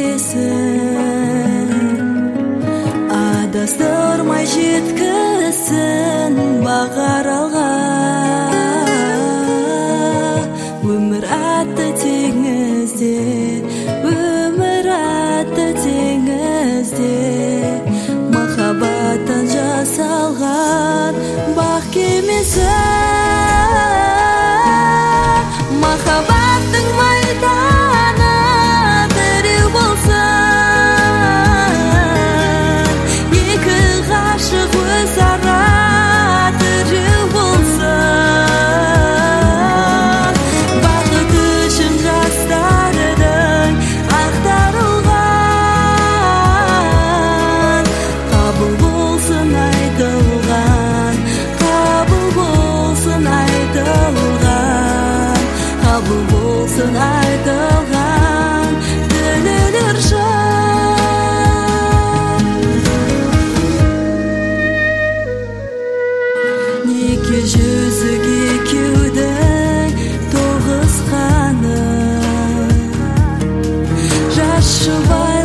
Adastырмай жеткізсін бағаралға. Өмір атты теңізде, өмір атты теңізде, махаббаттан жасалған бақ кемесі. Махаббаттың майданы біреу болсын, екі ғашық өзара тіреу болсын. Бақыт үшін жастардың ақтарылған, қабыл болсын айтылған, қабыл болсын айтылған, қабыл болсын айтылған тілелер жан. Неке жүзік екеудің тоғысқаны, жас жұбай